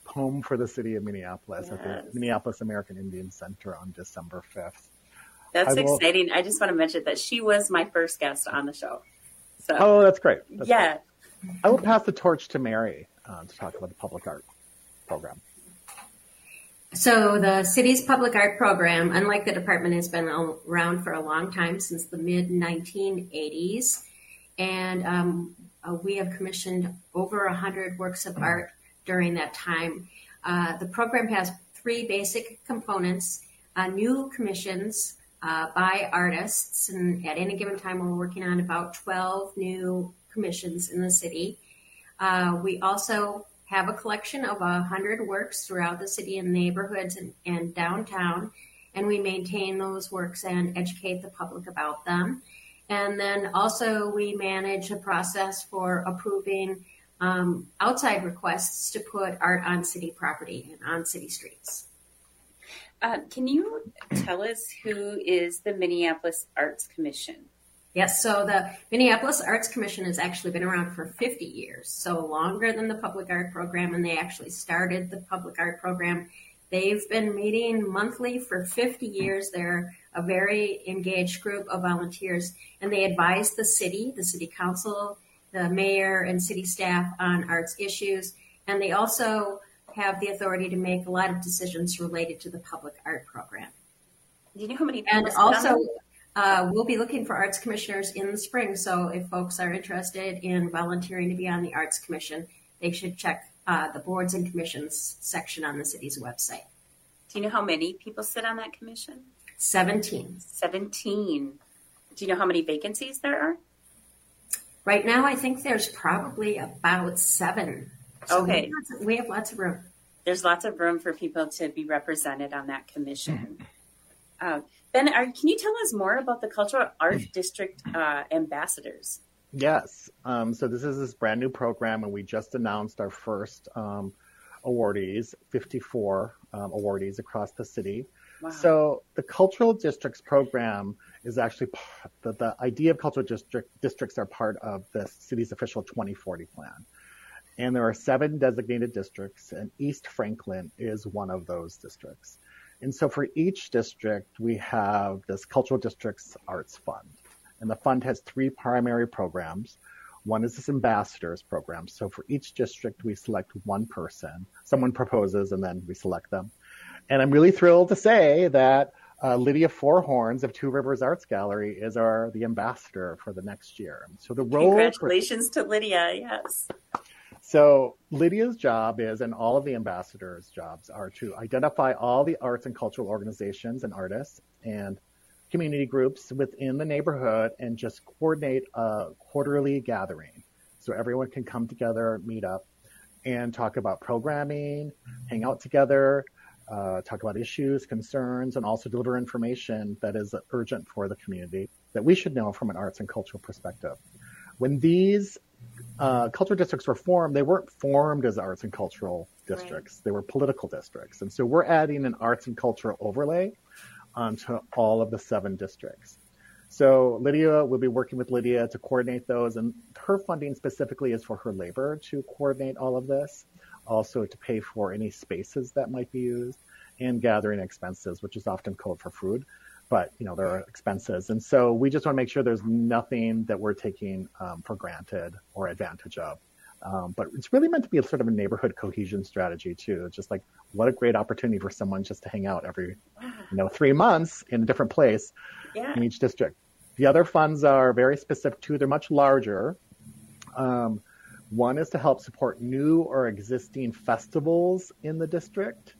home for the city of Minneapolis Yes. at the Minneapolis American Indian Center on December fifth. That's I will- exciting. I just want to mention that she was my first guest on the show. So, Oh, that's great. That's yeah. great. I will pass the torch to Mary uh, to talk about the public art program. So the city's public art program, unlike the department, has been around for a long time, since the mid nineteen eighties. And um, uh, we have commissioned over one hundred works of art during that time. Uh, the program has three basic components: uh, new commissions uh, by artists, and at any given time we're working on about twelve new commissions in the city. Uh, we also have a collection of one hundred works throughout the city and neighborhoods and, and downtown, and we maintain those works and educate the public about them. And then also we manage a process for approving um, outside requests to put art on city property and on city streets. Uh, can you tell us who is the Minneapolis Arts Commission? Yes, so the Minneapolis Arts Commission has actually been around for fifty years, so longer than the public art program, and they actually started the public art program. They've been meeting monthly for fifty years. They're a very engaged group of volunteers, and they advise the city, the city council, the mayor, and city staff on arts issues, and they also have the authority to make a lot of decisions related to the public art program. Do you know how many people And sit on also, that? uh, we'll be looking for arts commissioners in the spring. So if folks are interested in volunteering to be on the Arts Commission, they should check uh, the boards and commissions section on the city's website. Do you know how many people sit on that commission? seventeen. seventeen. Do you know how many vacancies there are? Right now, I think there's probably about seven. So Okay. We have, lots of, we have lots of room. There's lots of room for people to be represented on that commission. Uh, Ben, are, can you tell us more about the Cultural Art District uh, ambassadors? Yes. Um, so this is this brand new program, and we just announced our first um, awardees, fifty-four um, awardees across the city. Wow. So the Cultural Districts program is actually part, the, the idea of cultural district, districts are part of the city's official twenty forty plan. And there are seven designated districts, and East Franklin is one of those districts. And so for each district, we have this Cultural Districts Arts Fund. And the fund has three primary programs. One is this ambassadors program. So for each district, we select one person. Someone proposes, and then we select them. And I'm really thrilled to say that uh, Lydia Fourhorns of Two Rivers Arts Gallery is our the ambassador for the next year. So the role Congratulations to Lydia, yes. So Lydia's job is, and all of the ambassadors' jobs are to identify all the arts and cultural organizations and artists and community groups within the neighborhood and just coordinate a quarterly gathering. So everyone can come together, meet up, and talk about programming, hang out together, uh, talk about issues, concerns, and also deliver information that is urgent for the community that we should know from an arts and cultural perspective. When these uh, cultural districts were formed, they weren't formed as arts and cultural districts. Right. They were political districts. And so we're adding an arts and cultural overlay onto all of the seven districts. So Lydia, we'll be working with Lydia to coordinate those, and her funding specifically is for her labor to coordinate all of this, also to pay for any spaces that might be used, and gathering expenses, which is often code for food, but you know there are expenses. And so we just want to make sure there's nothing that we're taking um, for granted or advantage of. Um, but it's really meant to be a sort of a neighborhood cohesion strategy too. It's just like, what a great opportunity for someone just to hang out every, you know, three months in a different place yeah. in each district. The other funds are very specific too. They're much larger. Um, one is to help support new or existing festivals in the district,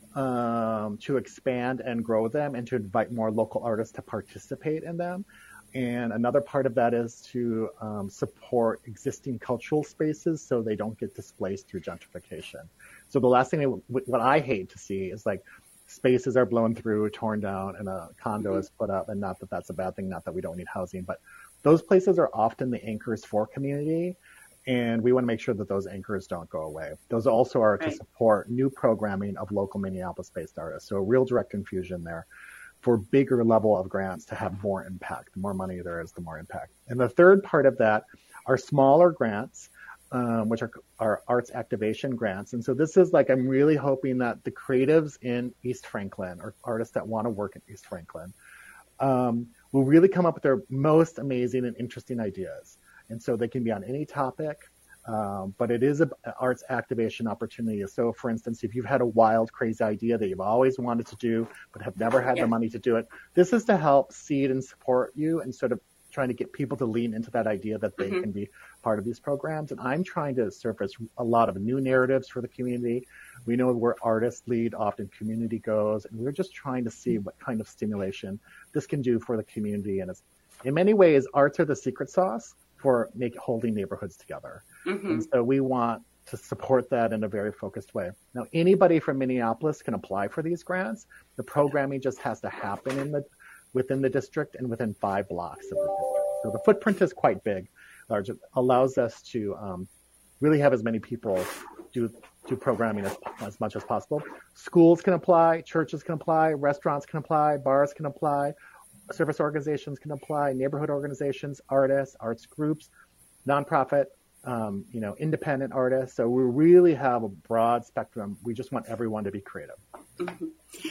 um, to expand and grow them and to invite more local artists to participate in them. And another part of that is to um, support existing cultural spaces so they don't get displaced through gentrification. So the last thing, they, what I hate to see is like spaces are blown through, torn down, and a condo mm-hmm. is put up. And not that that's a bad thing, not that we don't need housing, but those places are often the anchors for community. And we want to make sure that those anchors don't go away. Those also are right. to support new programming of local Minneapolis-based artists. So a real direct infusion there for bigger level of grants to have more impact. The more money there is, the more impact. And the third part of that are smaller grants um, which are, are arts activation grants. And so this is like, I'm really hoping that the creatives in East Franklin, or artists that want to work in East Franklin, um, will really come up with their most amazing and interesting ideas. And so they can be on any topic, um, but it is an arts activation opportunity. So for instance, if you've had a wild, crazy idea that you've always wanted to do, but have never had yeah. the money to do it, this is to help seed and support you and sort of trying to get people to lean into that idea that they mm-hmm. can be part of these programs. And I'm trying to surface a lot of new narratives for the community. We know where artists lead, often community goes, and we're just trying to see what kind of stimulation this can do for the community. And it's, in many ways, arts are the secret sauce for make, holding neighborhoods together. Mm-hmm. And so we want to support that in a very focused way. Now, anybody from Minneapolis can apply for these grants. The programming just has to happen in the within the district and within five blocks of the district. So the footprint is quite big, large. It allows us to um, really have as many people do do programming as, as much as possible. Schools can apply, churches can apply, restaurants can apply, bars can apply, service organizations can apply, neighborhood organizations, artists, arts groups, nonprofit, um, you know, independent artists. So we really have a broad spectrum. We just want everyone to be creative. Mm-hmm.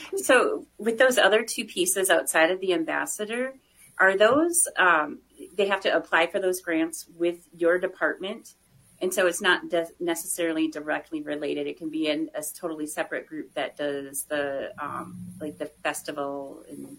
So with those other two pieces outside of the ambassador, are those, um, they have to apply for those grants with your department? And so it's not de- necessarily directly related. It can be in a totally separate group that does the, um, like the festival and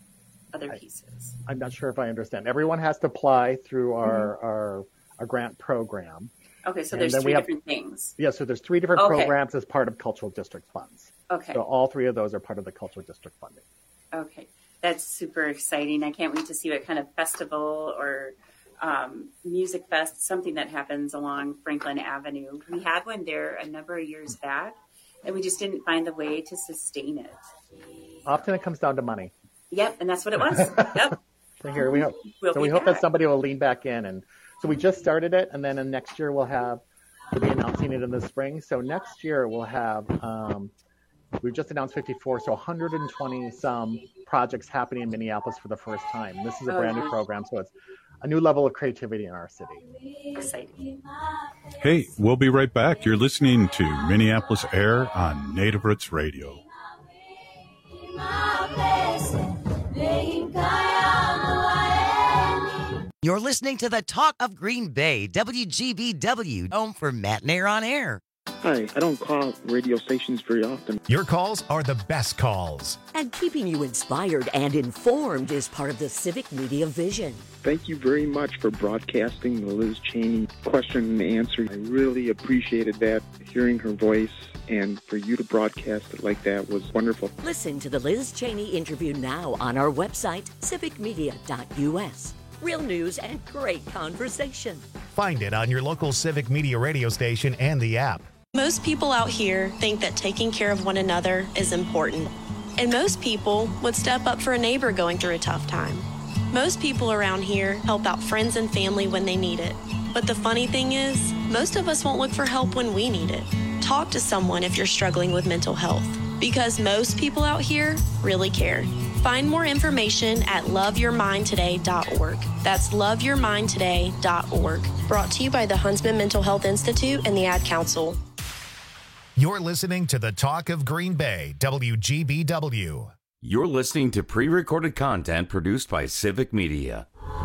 other pieces. I, I'm not sure if I understand. Everyone has to apply through our, mm-hmm. our, our grant program. Okay, so and there's three different have, things. Yeah, so there's three different okay. programs as part of Cultural District funds. Okay. So all three of those are part of the Cultural District funding. Okay, that's super exciting. I can't wait to see what kind of festival or um, music fest, something that happens along Franklin Avenue. We had one there a number of years back, and we just didn't find the way to sustain it. Often it comes down to money. Yep, and that's what it was. Yep. So here we hope. We'll so we hope back. that somebody will lean back in. And so we just started it, and then in next year we'll have, we'll be announcing it in the spring. So next year we'll have, um, we've just announced fifty-four, so one hundred twenty some projects happening in Minneapolis for the first time. And this is a brand new program, so it's a new level of creativity in our city. Exciting. Hey, we'll be right back. You're listening to Minneapolis Air on Native Roots Radio. You're listening to the Talk of Green Bay, W G B W, home for Matt and Air on Air. Hi, I don't call radio stations very often. Your calls are the best calls. And keeping you inspired and informed is part of the Civic Media vision. Thank you very much for broadcasting the Liz Cheney question and answer. I really appreciated that, hearing her voice, and for you to broadcast it like that was wonderful. Listen to the Liz Cheney interview now on our website, civic media dot u s. Real news and great conversation. Find it on your local Civic Media radio station and the app. Most people out here think that taking care of one another is important. And most people would step up for a neighbor going through a tough time. Most people around here help out friends and family when they need it. But the funny thing is, most of us won't look for help when we need it. Talk to someone if you're struggling with mental health, because most people out here really care. Find more information at love your mind today dot org. That's love your mind today dot org. Brought to you by the Huntsman Mental Health Institute and the Ad Council. You're listening to the Talk of Green Bay, W G B W. You're listening to pre-recorded content produced by Civic Media.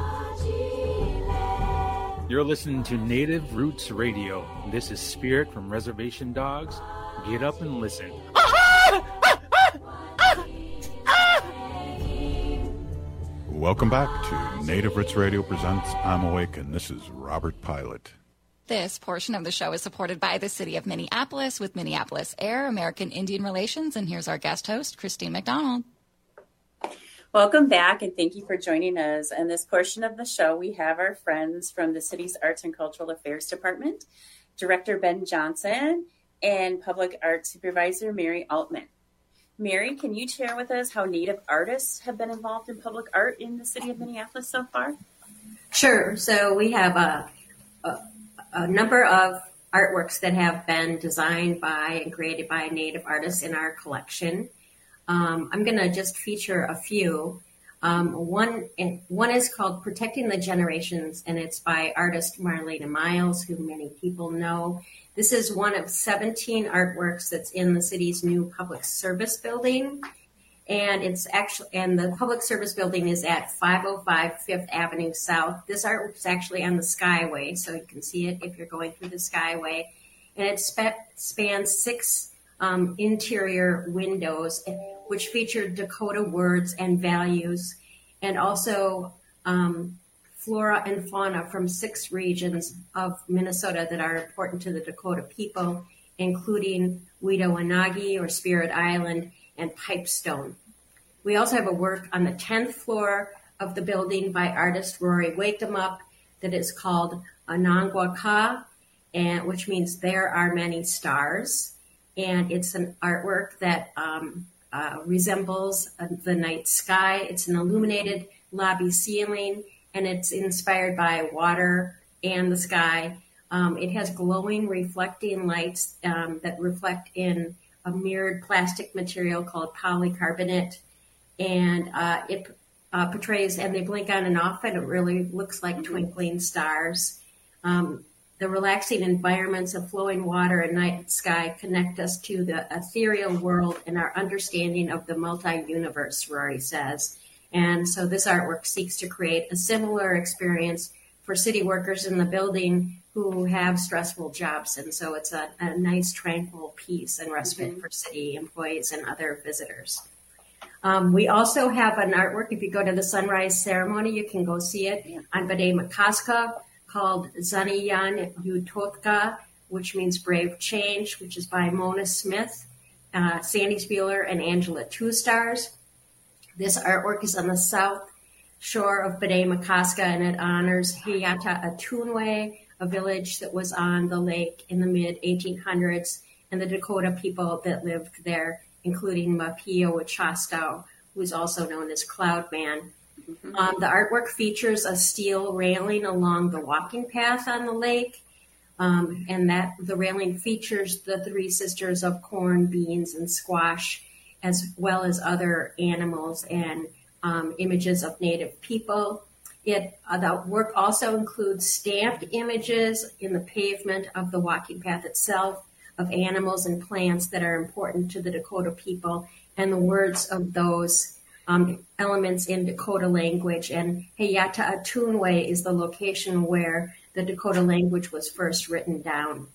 You're listening to Native Roots Radio. This is Spirit from Reservation Dogs. Get up and listen. Welcome back to Native Roots Radio presents I'm Awake, and this is Robert Pilot. This portion of the show is supported by the City of Minneapolis with Minneapolis Air, American Indian Relations, and here's our guest host, Christine McDonald. Welcome back, and thank you for joining us. In this portion of the show, we have our friends from the city's Arts and Cultural Affairs Department, Director Ben Johnson, and Public Art Supervisor Mary Altman. Mary, can you share with us how Native artists have been involved in public art in the city of Minneapolis so far? Sure. So we have a, a, a number of artworks that have been designed by and created by Native artists in our collection. Um, I'm going to just feature a few. Um, one, and one is called Protecting the Generations, and it's by artist Marlena Miles, who many people know. This is one of seventeen artworks that's in the city's new public service building. And it's actually, and the public service building is at five oh five Fifth Avenue South. This artwork is actually on the Skyway, so you can see it if you're going through the Skyway. And it sp- spans six um, interior windows, which feature Dakota words and values, and also um, flora and fauna from six regions of Minnesota that are important to the Dakota people, including Wedo-Wanagi or Spirit Island and Pipestone. We also have a work on the tenth floor of the building by artist Rory Wakemup that is called Anangwaka, and which means there are many stars. And it's an artwork that um, uh, resembles uh, the night sky. It's an illuminated lobby ceiling, and it's inspired by water and the sky. Um, it has glowing, reflecting lights um, that reflect in a mirrored plastic material called polycarbonate, and uh, it uh, portrays, and they blink on and off, and it really looks like mm-hmm. twinkling stars. Um, the relaxing environments of flowing water and night sky connect us to the ethereal world and our understanding of the multi-universe, Rory says. And so this artwork seeks to create a similar experience for city workers in the building who have stressful jobs. And so it's a, a nice, tranquil peace and respite mm-hmm. for city employees and other visitors. Um, we also have an artwork. If you go to the sunrise ceremony, you can go see it on Bade-Makaska, called Zaniyan Utotka, which means brave change, which is by Mona Smith, uh, Sandy Spieler, and Angela Two Stars. This artwork is on the south shore of Bade-Makaska, and it honors Hayata Atunwe, a village that was on the lake in the mid eighteen hundreds, and the Dakota people that lived there, including Mapio Wachastow, who is also known as Cloud Man. Mm-hmm. Um, the artwork features a steel railing along the walking path on the lake, um, and that the railing features the three sisters of corn, beans, and squash, as well as other animals and um, images of Native people. It, uh, the work also includes stamped images in the pavement of the walking path itself of animals and plants that are important to the Dakota people, and the words of those um, elements in Dakota language. And Hayata Atunwe is the location where the Dakota language was first written down.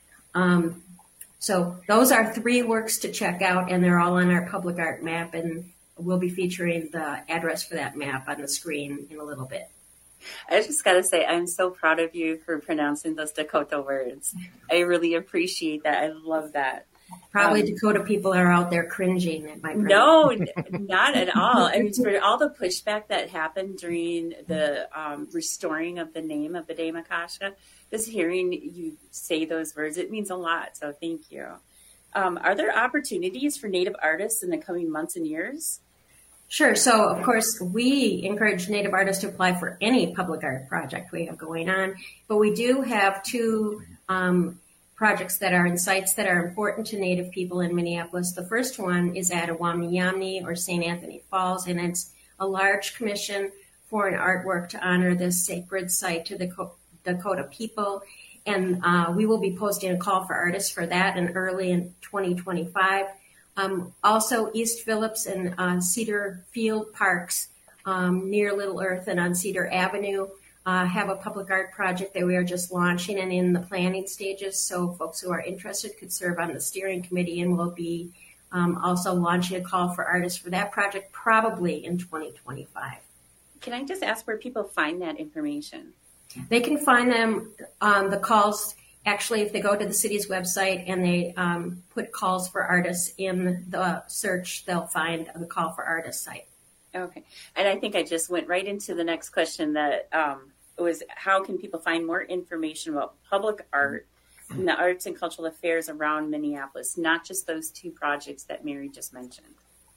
Um, so those are three works to check out, and they're all on our public art map, and we'll be featuring the address for that map on the screen in a little bit. I just got to say, I'm so proud of you for pronouncing those Dakota words. I really appreciate that. I love that. Probably um, Dakota people are out there cringing at my pronunciation. No, not at all. I mean, for all the pushback that happened during the um, restoring of the name of Bade-Makaska, just hearing you say those words, it means a lot. So thank you. Um, are there opportunities for Native artists in the coming months and years? Sure. So, of course, we encourage Native artists to apply for any public art project we have going on. But we do have two um, projects that are in sites that are important to Native people in Minneapolis. The first one is at Awamiyamni, or Saint Anthony Falls, and it's a large commission for an artwork to honor this sacred site to the Dakota people. And uh, we will be posting a call for artists for that in early in twenty twenty-five. Um, also, East Phillips and uh, Cedar Field Parks um, near Little Earth and on Cedar Avenue uh, have a public art project that we are just launching and in the planning stages. So folks who are interested could serve on the steering committee, and we'll be um, also launching a call for artists for that project probably in twenty twenty-five. Can I just ask where people find that information? They can find them on the calls. Actually, if they go to the city's website and they um, put calls for artists in the search, they'll find the call for artists site. Okay. And I think I just went right into the next question that um, was how can people find more information about public art and the arts and cultural affairs around Minneapolis, not just those two projects that Mary just mentioned?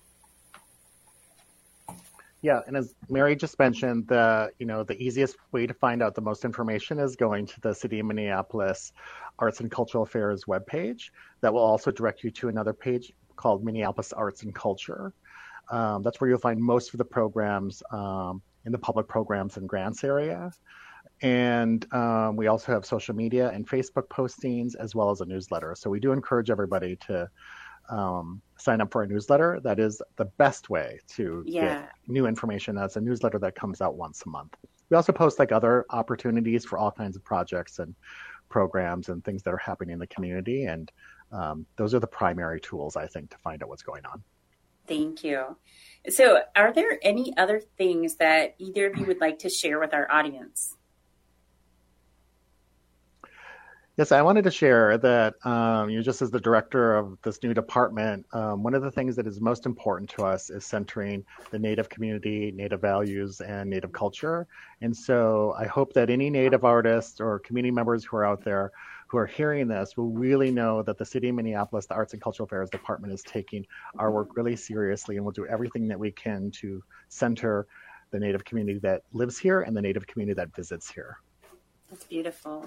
Yeah, and as Mary just mentioned, the you know the easiest way to find out the most information is going to the City of Minneapolis Arts and Cultural Affairs webpage. That will also direct you to another page called Minneapolis Arts and Culture. um, that's where you'll find most of the programs um, in the public programs and grants area. And um, we also have social media and Facebook postings, as well as a newsletter. So we do encourage everybody to um, sign up for a newsletter. That is the best way to Yeah. get new information. That's a newsletter that comes out once a month. We also post like other opportunities for all kinds of projects and programs and things that are happening in the community. And um, those are the primary tools, I think, to find out what's going on. Thank you. So are there any other things that either of you would like to share with our audience? Yes, I wanted to share that, um, you know, just as the director of this new department, um, one of the things that is most important to us is centering the Native community, Native values, and Native culture. And so I hope that any Native artists or community members who are out there who are hearing this will really know that the City of Minneapolis, the Arts and Cultural Affairs Department, is taking our work really seriously, and we'll do everything that we can to center the Native community that lives here and the Native community that visits here. That's beautiful.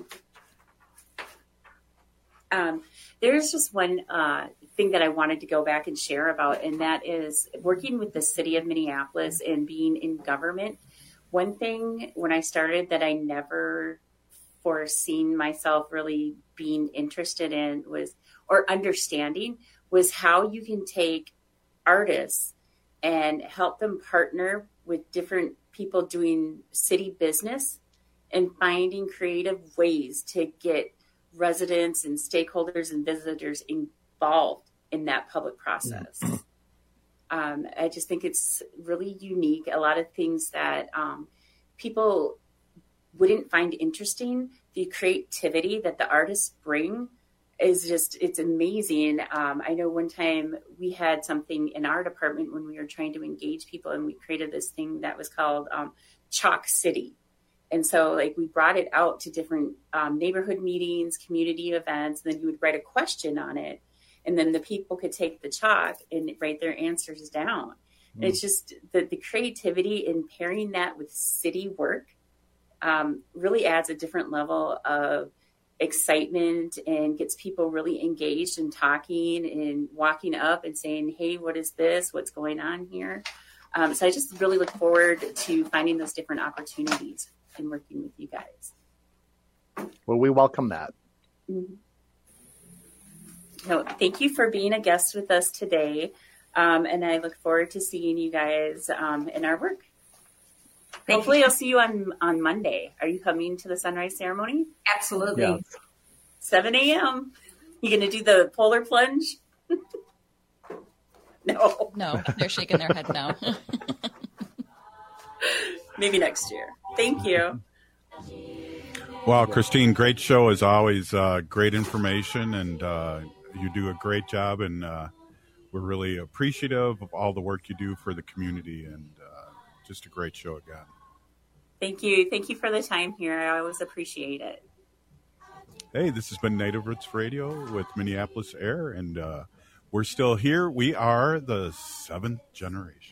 Um, there's just one uh, thing that I wanted to go back and share about, and that is working with the City of Minneapolis and being in government. One thing when I started that I never foreseen myself really being interested in was, or understanding, was how you can take artists and help them partner with different people doing city business and finding creative ways to get residents and stakeholders and visitors involved in that public process. Um, I just think it's really unique. A lot of things that um, people wouldn't find interesting, the creativity that the artists bring is just, it's amazing. Um, I know one time we had something in our department when we were trying to engage people, and we created this thing that was called um, Chalk City. And so like we brought it out to different um, neighborhood meetings, community events, and then you would write a question on it. And then the people could take the chalk and write their answers down. Mm. It's just the, the creativity in pairing that with city work um, really adds a different level of excitement and gets people really engaged and talking and walking up and saying, hey, what is this? What's going on here? Um, so I just really look forward to finding those different opportunities and working with you guys. Well, we welcome that. Mm-hmm. So thank you for being a guest with us today. Um, and I look forward to seeing you guys um, in our work. Thank Hopefully you. I'll see you on, on Monday. Are you coming to the sunrise ceremony? Absolutely. Yes. seven a.m. You going to do the polar plunge? No. No, they're shaking their head no. Maybe next year. Thank you. Well, Christine, great show as always. Uh, great information, and uh, you do a great job, and uh, we're really appreciative of all the work you do for the community, and uh, just a great show again. Thank you. Thank you for the time here. I always appreciate it. Hey, this has been Native Roots Radio with Minneapolis Air, and uh, we're still here. We are the seventh generation.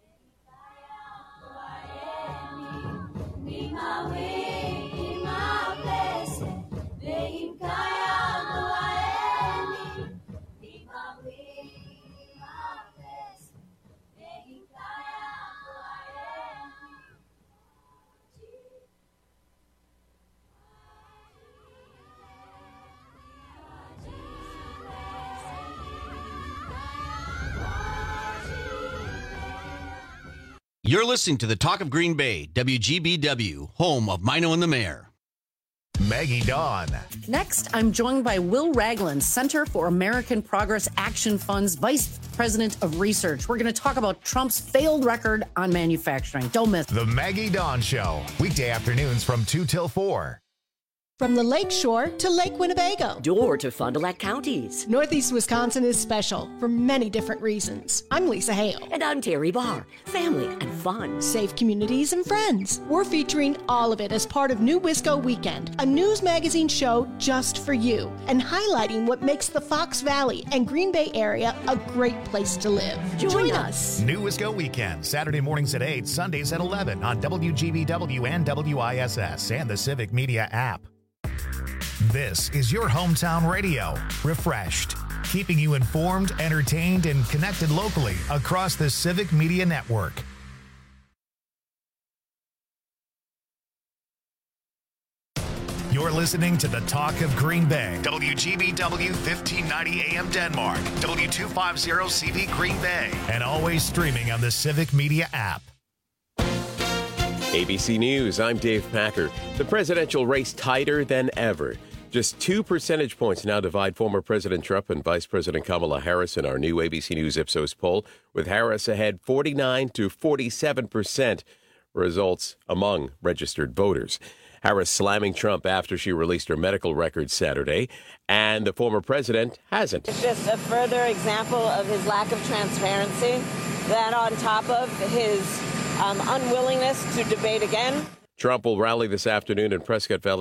You're listening to the Talk of Green Bay, W G B W, home of Mino and the Mayor. Maggie Dawn. Next, I'm joined by Will Ragland, Center for American Progress Action Fund's Vice President of Research. We're going to talk about Trump's failed record on manufacturing. Don't miss The Maggie Dawn Show, weekday afternoons from two till four. From the Lake Shore to Lake Winnebago. Door to Fond du Lac counties. Northeast Wisconsin is special for many different reasons. I'm Lisa Hale. And I'm Terry Barr. Family and fun. Safe communities and friends. We're featuring all of it as part of New Wisco Weekend, a news magazine show just for you, and highlighting what makes the Fox Valley and Green Bay area a great place to live. Join, Join us. us. New Wisco Weekend, Saturday mornings at eight, Sundays at eleven on W G B W and W I S S and the Civic Media app. This is your hometown radio, refreshed. keeping you informed, entertained, and connected locally across the Civic Media Network. You're listening to the Talk of Green Bay. W G B W fifteen ninety A M Denmark, W two fifty C V Green Bay, and always streaming on the Civic Media app. A B C News, I'm Dave Packer. The presidential race tighter than ever. Just two percentage points now divide former President Trump and Vice President Kamala Harris in our new A B C News Ipsos poll, with Harris ahead forty-nine to forty-seven percent results among registered voters. Harris slamming Trump after she released her medical records Saturday, and the former president hasn't. It's just a further example of his lack of transparency, that on top of his um, unwillingness to debate again. Trump will rally this afternoon in Prescott Valley.